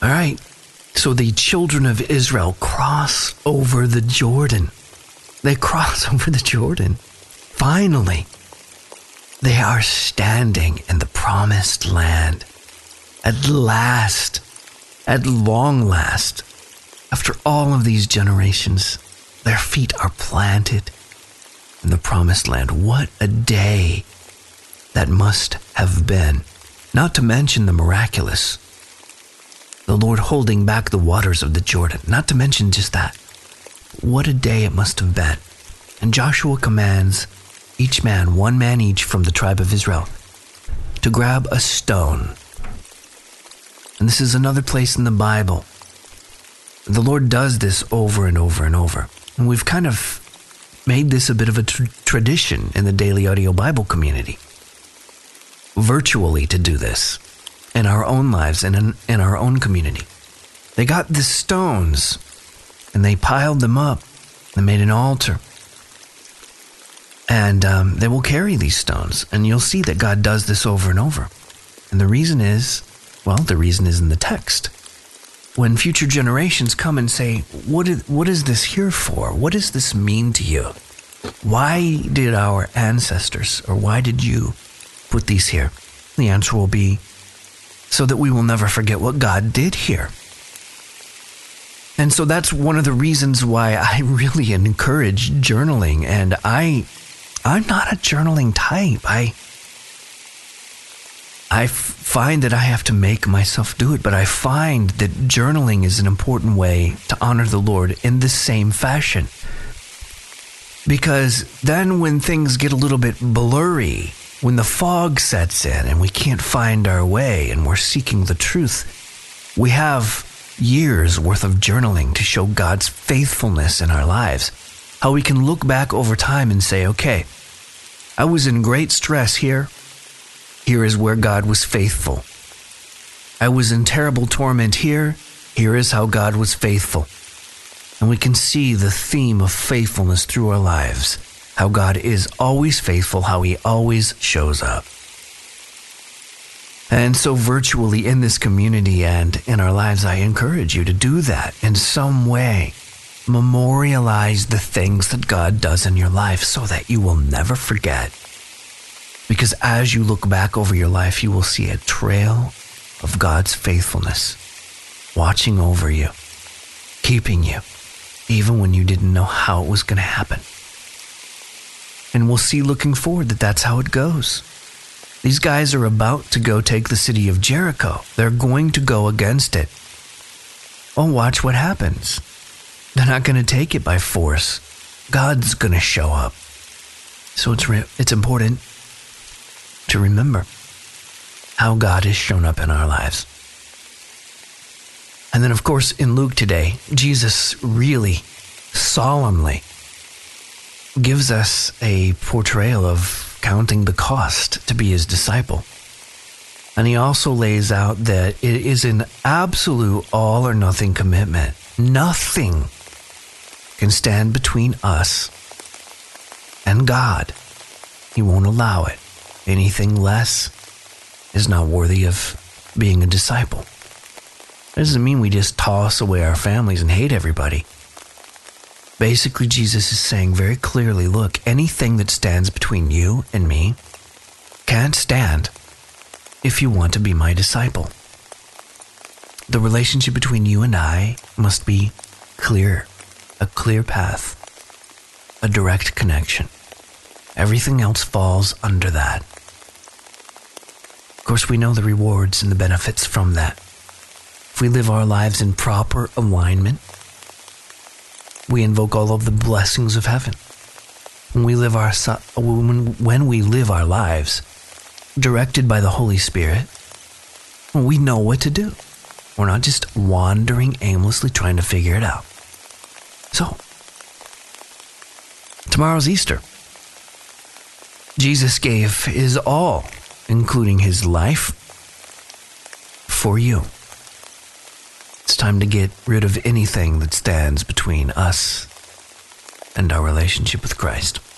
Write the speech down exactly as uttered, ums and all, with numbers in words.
All right. So the children of Israel cross over the Jordan. They cross over the Jordan. Finally, they are standing in the promised land. At last, at long last, after all of these generations, their feet are planted in the promised land. What a day that must have been. Not to mention the miraculous. The Lord holding back the waters of the Jordan. Not to mention just that. What a day it must have been. And Joshua commands each man, one man each from the tribe of Israel, to grab a stone. And this is another place in the Bible. The Lord does this over and over and over. And we've kind of made this a bit of a tr- tradition in the Daily Audio Bible community. Virtually to do this in our own lives and in, in our own community. They got the stones and they piled them up and made an altar. And um, they will carry these stones. And you'll see that God does this over and over. And the reason is, well, the reason is in the text. When future generations come and say, what is, what is this here for? What does this mean to you? Why did our ancestors, or why did you put these here? The answer will be, so that we will never forget what God did here. And so that's one of the reasons why I really encourage journaling. And I, I'm not a journaling type. I, I find that I have to make myself do it, but I find that journaling is an important way to honor the Lord in the same fashion. Because then when things get a little bit blurry, when the fog sets in and we can't find our way and we're seeking the truth, we have years worth of journaling to show God's faithfulness in our lives. How we can look back over time and say, okay, I was in great stress here. Here is where God was faithful. I was in terrible torment here. Here is how God was faithful. And we can see the theme of faithfulness through our lives. How God is always faithful, how he always shows up. And so virtually in this community and in our lives, I encourage you to do that in some way. Memorialize the things that God does in your life so that you will never forget. Because as you look back over your life, you will see a trail of God's faithfulness, watching over you, keeping you, even when you didn't know how it was going to happen. And we'll see looking forward that that's how it goes. These guys are about to go take the city of Jericho. They're going to go against it. Oh, watch what happens. They're not going to take it by force. God's going to show up. So it's re- it's important to remember how God has shown up in our lives. And then, of course, in Luke today, Jesus really solemnly gives us a portrayal of counting the cost to be his disciple. And he also lays out that it is an absolute all or nothing commitment. Nothing can stand between us and God. He won't allow it. Anything less is not worthy of being a disciple. That doesn't mean we just toss away our families and hate everybody. Basically, Jesus is saying very clearly, look, anything that stands between you and me can't stand if you want to be my disciple. The relationship between you and I must be clear, a clear path, a direct connection. Everything else falls under that. Of course, we know the rewards and the benefits from that. If we live our lives in proper alignment, we invoke all of the blessings of heaven. When we live our when, when we live our lives directed by the Holy Spirit, we know what to do. We're not just wandering aimlessly trying to figure it out. So, tomorrow's Easter. Jesus gave his all, including his life, for you. It's time to get rid of anything that stands between us and our relationship with Christ.